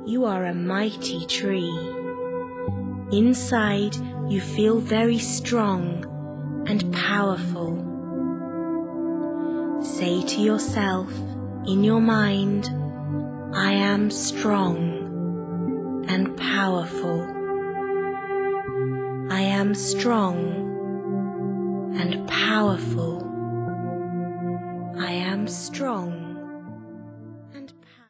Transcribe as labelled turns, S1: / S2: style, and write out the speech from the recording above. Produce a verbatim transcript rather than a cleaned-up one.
S1: You are a mighty tree. Inside, you feel very strong and powerful. Say to yourself in your mind, I am strong and powerful. I am strong and powerful. I am strong